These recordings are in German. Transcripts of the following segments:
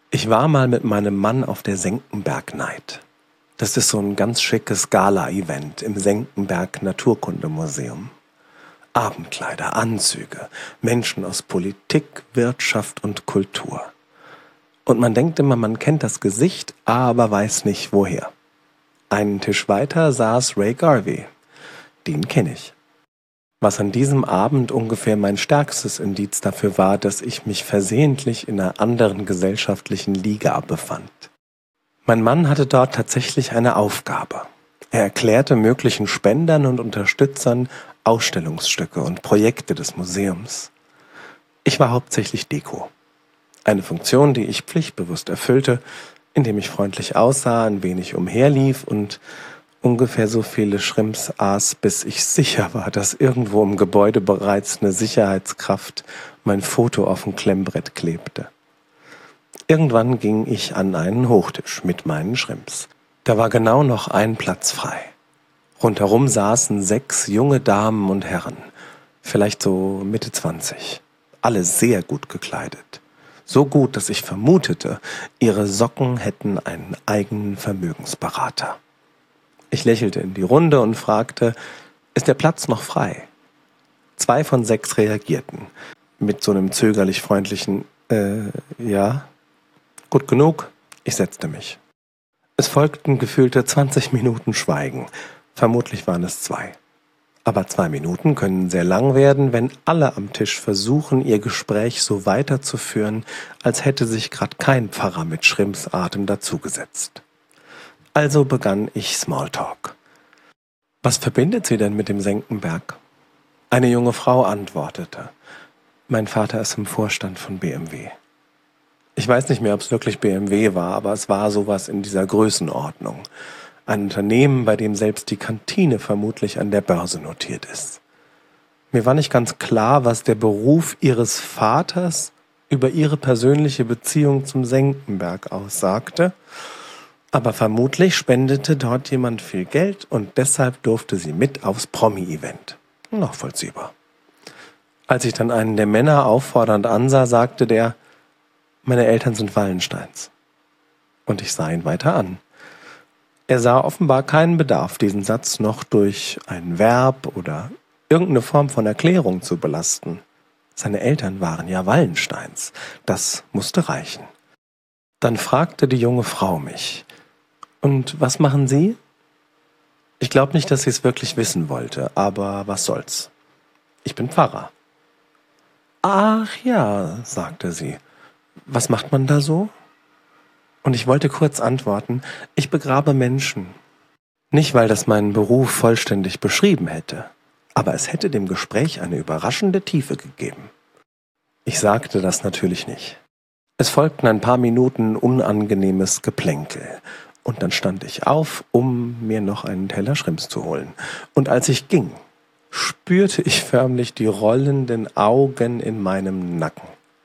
Ich war mal mit meinem Mann auf der Senckenberg Night. Das ist so ein ganz schickes Gala-Event im Senckenberg Naturkundemuseum. Abendkleider, Anzüge, Menschen aus Politik, Wirtschaft und Kultur. Und man denkt immer, man kennt das Gesicht, aber weiß nicht woher. Einen Tisch weiter saß Ray Garvey. Den kenne ich. Was an diesem Abend ungefähr mein stärkstes Indiz dafür war, dass ich mich versehentlich in einer anderen gesellschaftlichen Liga befand. Mein Mann hatte dort tatsächlich eine Aufgabe. Er erklärte möglichen Spendern und Unterstützern Ausstellungsstücke und Projekte des Museums. Ich war hauptsächlich Deko. Eine Funktion, die ich pflichtbewusst erfüllte, indem ich freundlich aussah, ein wenig umherlief und ungefähr so viele Shrimps aß, bis ich sicher war, dass irgendwo im Gebäude bereits eine Sicherheitskraft mein Foto auf dem Klemmbrett klebte. Irgendwann ging ich an einen Hochtisch mit meinen Shrimps. Da war genau noch ein Platz frei. Rundherum saßen 6 junge Damen und Herren, vielleicht so Mitte 20, alle sehr gut gekleidet. So gut, dass ich vermutete, ihre Socken hätten einen eigenen Vermögensberater. Ich lächelte in die Runde und fragte, ist der Platz noch frei? 2 von 6 reagierten, mit so einem zögerlich freundlichen, ja. Gut genug, ich setzte mich. Es folgten gefühlte 20 Minuten Schweigen, vermutlich waren es 2. Aber 2 Minuten können sehr lang werden, wenn alle am Tisch versuchen, ihr Gespräch so weiterzuführen, als hätte sich gerade kein Pfarrer mit Schrimpsatem dazugesetzt. Also begann ich Smalltalk. Was verbindet Sie denn mit dem Senckenberg? Eine junge Frau antwortete. Mein Vater ist im Vorstand von BMW. Ich weiß nicht mehr, ob es wirklich BMW war, aber es war sowas in dieser Größenordnung. Ein Unternehmen, bei dem selbst die Kantine vermutlich an der Börse notiert ist. Mir war nicht ganz klar, was der Beruf ihres Vaters über ihre persönliche Beziehung zum Senckenberg aussagte, aber vermutlich spendete dort jemand viel Geld und deshalb durfte sie mit aufs Promi-Event. Nachvollziehbar. Als ich dann einen der Männer auffordernd ansah, sagte der, meine Eltern sind Wallensteins. Und ich sah ihn weiter an. Er sah offenbar keinen Bedarf, diesen Satz noch durch ein Verb oder irgendeine Form von Erklärung zu belasten. Seine Eltern waren ja Wallensteins. Das musste reichen. Dann fragte die junge Frau mich, und was machen Sie? Ich glaube nicht, dass sie es wirklich wissen wollte, aber was soll's? Ich bin Pfarrer. Ach ja, sagte sie. Was macht man da so? Und ich wollte kurz antworten, ich begrabe Menschen. Nicht, weil das meinen Beruf vollständig beschrieben hätte, aber es hätte dem Gespräch eine überraschende Tiefe gegeben. Ich sagte das natürlich nicht. Es folgten ein paar Minuten unangenehmes Geplänkel. Und dann stand ich auf, um mir noch einen Teller Shrimps zu holen. Und als ich ging, spürte ich förmlich die rollenden Augen in meinem Nacken.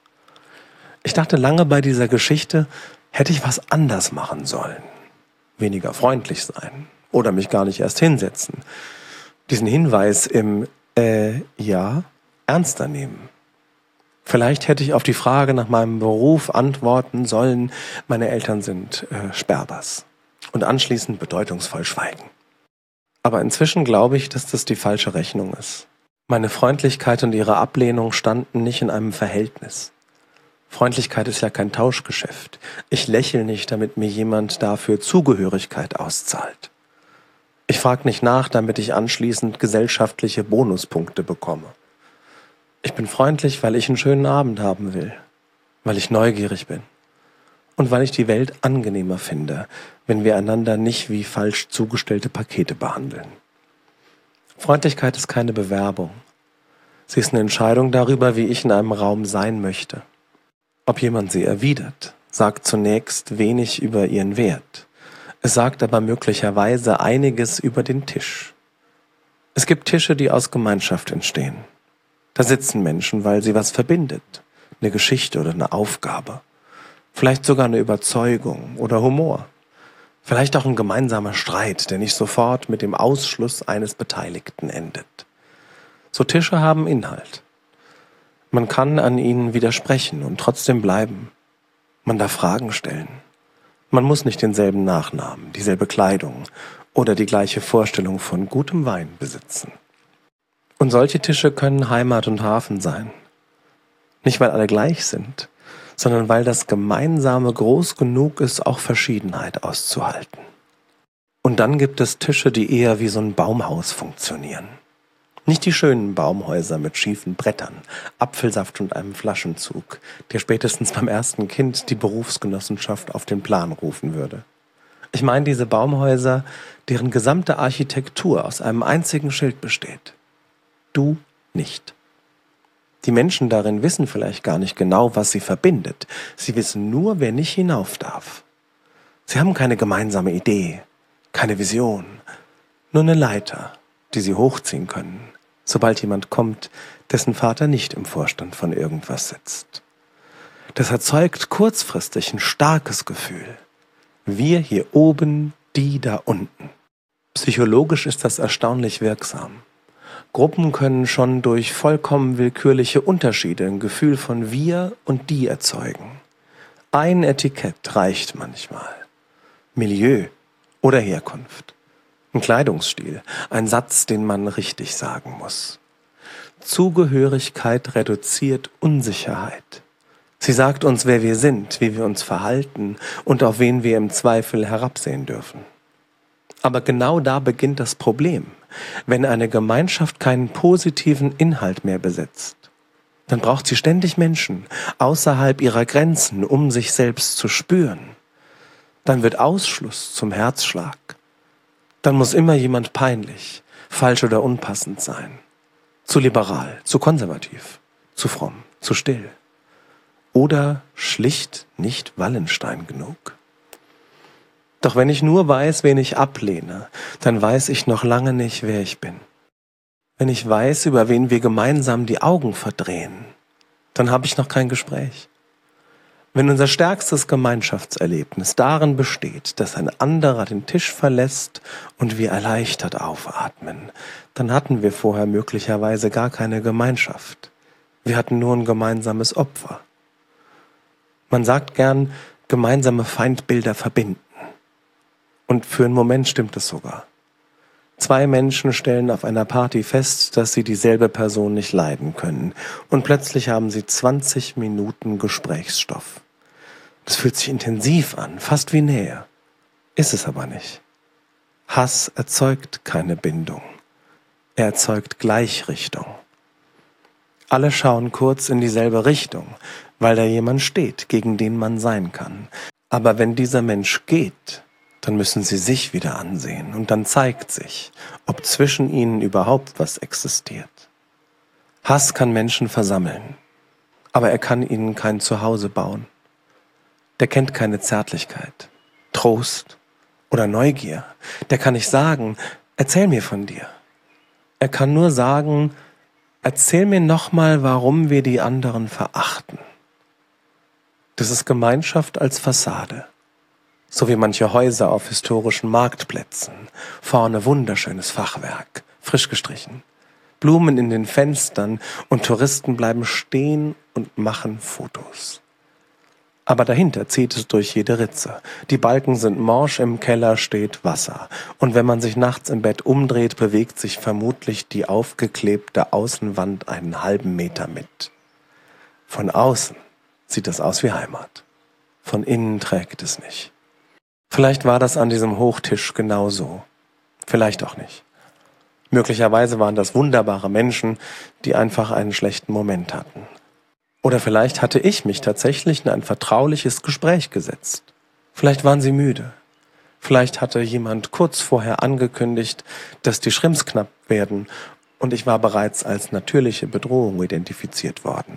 Ich dachte lange bei dieser Geschichte, hätte ich was anders machen sollen. Weniger freundlich sein oder mich gar nicht erst hinsetzen. Diesen Hinweis im ja ernster nehmen. Vielleicht hätte ich auf die Frage nach meinem Beruf antworten sollen, meine Eltern sind Sperbers. Und anschließend bedeutungsvoll schweigen. Aber inzwischen glaube ich, dass das die falsche Rechnung ist. Meine Freundlichkeit und ihre Ablehnung standen nicht in einem Verhältnis. Freundlichkeit ist ja kein Tauschgeschäft. Ich lächle nicht, damit mir jemand dafür Zugehörigkeit auszahlt. Ich frage nicht nach, damit ich anschließend gesellschaftliche Bonuspunkte bekomme. Ich bin freundlich, weil ich einen schönen Abend haben will, weil ich neugierig bin und weil ich die Welt angenehmer finde, wenn wir einander nicht wie falsch zugestellte Pakete behandeln. Freundlichkeit ist keine Bewerbung. Sie ist eine Entscheidung darüber, wie ich in einem Raum sein möchte. Ob jemand sie erwidert, sagt zunächst wenig über ihren Wert. Es sagt aber möglicherweise einiges über den Tisch. Es gibt Tische, die aus Gemeinschaft entstehen. Da sitzen Menschen, weil sie was verbindet, eine Geschichte oder eine Aufgabe, vielleicht sogar eine Überzeugung oder Humor, vielleicht auch ein gemeinsamer Streit, der nicht sofort mit dem Ausschluss eines Beteiligten endet. So Tische haben Inhalt. Man kann an ihnen widersprechen und trotzdem bleiben. Man darf Fragen stellen. Man muss nicht denselben Nachnamen, dieselbe Kleidung oder die gleiche Vorstellung von gutem Wein besitzen. Und solche Tische können Heimat und Hafen sein. Nicht, weil alle gleich sind, sondern weil das Gemeinsame groß genug ist, auch Verschiedenheit auszuhalten. Und dann gibt es Tische, die eher wie so ein Baumhaus funktionieren. Nicht die schönen Baumhäuser mit schiefen Brettern, Apfelsaft und einem Flaschenzug, der spätestens beim ersten Kind die Berufsgenossenschaft auf den Plan rufen würde. Ich meine diese Baumhäuser, deren gesamte Architektur aus einem einzigen Schild besteht. Du nicht. Die Menschen darin wissen vielleicht gar nicht genau, was sie verbindet. Sie wissen nur, wer nicht hinauf darf. Sie haben keine gemeinsame Idee, keine Vision, nur eine Leiter, die sie hochziehen können, sobald jemand kommt, dessen Vater nicht im Vorstand von irgendwas sitzt. Das erzeugt kurzfristig ein starkes Gefühl. Wir hier oben, die da unten. Psychologisch ist das erstaunlich wirksam. Gruppen können schon durch vollkommen willkürliche Unterschiede ein Gefühl von wir und die erzeugen. Ein Etikett reicht manchmal. Milieu oder Herkunft. Ein Kleidungsstil, ein Satz, den man richtig sagen muss. Zugehörigkeit reduziert Unsicherheit. Sie sagt uns, wer wir sind, wie wir uns verhalten und auf wen wir im Zweifel herabsehen dürfen. Aber genau da beginnt das Problem. Wenn eine Gemeinschaft keinen positiven Inhalt mehr besitzt, dann braucht sie ständig Menschen außerhalb ihrer Grenzen, um sich selbst zu spüren. Dann wird Ausschluss zum Herzschlag. Dann muss immer jemand peinlich, falsch oder unpassend sein. Zu liberal, zu konservativ, zu fromm, zu still. Oder schlicht nicht Wallenstein genug. Doch wenn ich nur weiß, wen ich ablehne, dann weiß ich noch lange nicht, wer ich bin. Wenn ich weiß, über wen wir gemeinsam die Augen verdrehen, dann habe ich noch kein Gespräch. Wenn unser stärkstes Gemeinschaftserlebnis darin besteht, dass ein anderer den Tisch verlässt und wir erleichtert aufatmen, dann hatten wir vorher möglicherweise gar keine Gemeinschaft. Wir hatten nur ein gemeinsames Opfer. Man sagt gern, gemeinsame Feindbilder verbinden. Und für einen Moment stimmt es sogar. 2 Menschen stellen auf einer Party fest, dass sie dieselbe Person nicht leiden können. Und plötzlich haben sie 20 Minuten Gesprächsstoff. Das fühlt sich intensiv an, fast wie Nähe. Ist es aber nicht. Hass erzeugt keine Bindung. Er erzeugt Gleichrichtung. Alle schauen kurz in dieselbe Richtung, weil da jemand steht, gegen den man sein kann. Aber wenn dieser Mensch geht, dann müssen sie sich wieder ansehen und dann zeigt sich, ob zwischen ihnen überhaupt was existiert. Hass kann Menschen versammeln, aber er kann ihnen kein Zuhause bauen. Der kennt keine Zärtlichkeit, Trost oder Neugier. Der kann nicht sagen, erzähl mir von dir. Er kann nur sagen, erzähl mir nochmal, warum wir die anderen verachten. Das ist Gemeinschaft als Fassade. So wie manche Häuser auf historischen Marktplätzen. Vorne wunderschönes Fachwerk, frisch gestrichen. Blumen in den Fenstern und Touristen bleiben stehen und machen Fotos. Aber dahinter zieht es durch jede Ritze. Die Balken sind morsch, im Keller steht Wasser. Und wenn man sich nachts im Bett umdreht, bewegt sich vermutlich die aufgeklebte Außenwand einen halben Meter mit. Von außen sieht es aus wie Heimat. Von innen trägt es nicht. Vielleicht war das an diesem Hochtisch genauso. Vielleicht auch nicht. Möglicherweise waren das wunderbare Menschen, die einfach einen schlechten Moment hatten. Oder vielleicht hatte ich mich tatsächlich in ein vertrauliches Gespräch gesetzt. Vielleicht waren sie müde. Vielleicht hatte jemand kurz vorher angekündigt, dass die Shrimps knapp werden und ich war bereits als natürliche Bedrohung identifiziert worden.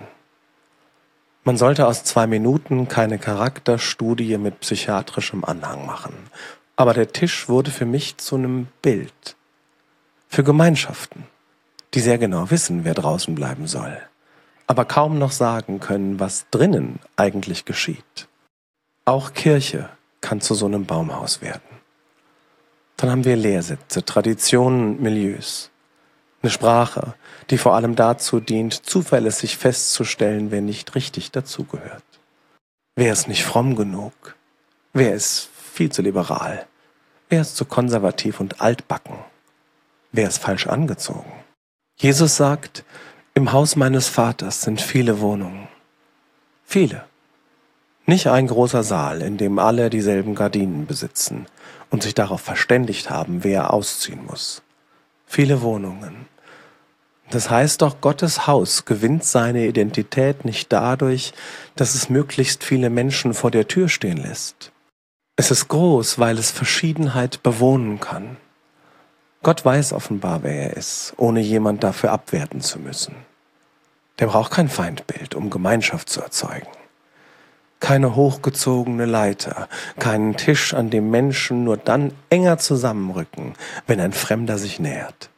Man sollte aus 2 Minuten keine Charakterstudie mit psychiatrischem Anhang machen. Aber der Tisch wurde für mich zu einem Bild. Für Gemeinschaften, die sehr genau wissen, wer draußen bleiben soll, aber kaum noch sagen können, was drinnen eigentlich geschieht. Auch Kirche kann zu so einem Baumhaus werden. Dann haben wir Lehrsitze, Traditionen und Milieus. Eine Sprache, die vor allem dazu dient, zuverlässig festzustellen, wer nicht richtig dazugehört. Wer ist nicht fromm genug? Wer ist viel zu liberal? Wer ist zu konservativ und altbacken? Wer ist falsch angezogen? Jesus sagt, im Haus meines Vaters sind viele Wohnungen. Viele. Nicht ein großer Saal, in dem alle dieselben Gardinen besitzen und sich darauf verständigt haben, wer ausziehen muss. Viele Wohnungen. Das heißt doch, Gottes Haus gewinnt seine Identität nicht dadurch, dass es möglichst viele Menschen vor der Tür stehen lässt. Es ist groß, weil es Verschiedenheit bewohnen kann. Gott weiß offenbar, wer er ist, ohne jemand dafür abwerten zu müssen. Der braucht kein Feindbild, um Gemeinschaft zu erzeugen. Keine hochgezogene Leiter, keinen Tisch, an dem Menschen nur dann enger zusammenrücken, wenn ein Fremder sich nähert.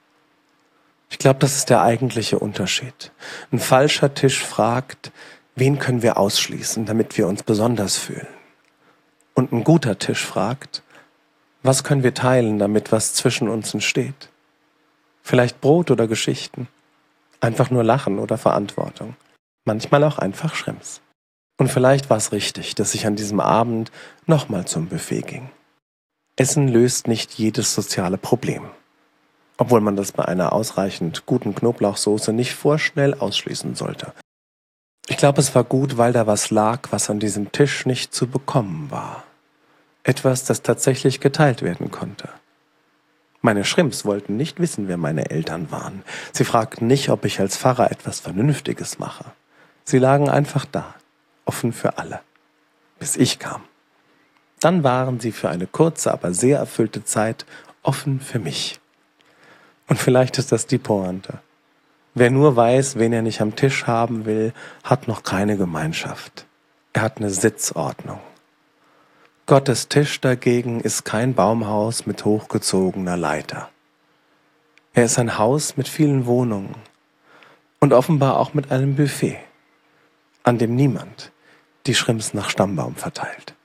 Ich glaube, das ist der eigentliche Unterschied. Ein falscher Tisch fragt, wen können wir ausschließen, damit wir uns besonders fühlen? Und ein guter Tisch fragt, was können wir teilen, damit was zwischen uns entsteht? Vielleicht Brot oder Geschichten, einfach nur Lachen oder Verantwortung, manchmal auch einfach Schrems. Und vielleicht war es richtig, dass ich an diesem Abend nochmal zum Buffet ging. Essen löst nicht jedes soziale Problem. Obwohl man das bei einer ausreichend guten Knoblauchsoße nicht vorschnell ausschließen sollte. Ich glaube, es war gut, weil da was lag, was an diesem Tisch nicht zu bekommen war. Etwas, das tatsächlich geteilt werden konnte. Meine Schrimps wollten nicht wissen, wer meine Eltern waren. Sie fragten nicht, ob ich als Pfarrer etwas Vernünftiges mache. Sie lagen einfach da, offen für alle, bis ich kam. Dann waren sie für eine kurze, aber sehr erfüllte Zeit offen für mich. Und vielleicht ist das die Pointe. Wer nur weiß, wen er nicht am Tisch haben will, hat noch keine Gemeinschaft. Er hat eine Sitzordnung. Gottes Tisch dagegen ist kein Baumhaus mit hochgezogener Leiter. Er ist ein Haus mit vielen Wohnungen und offenbar auch mit einem Buffet, an dem niemand die Schrimps nach Stammbaum verteilt.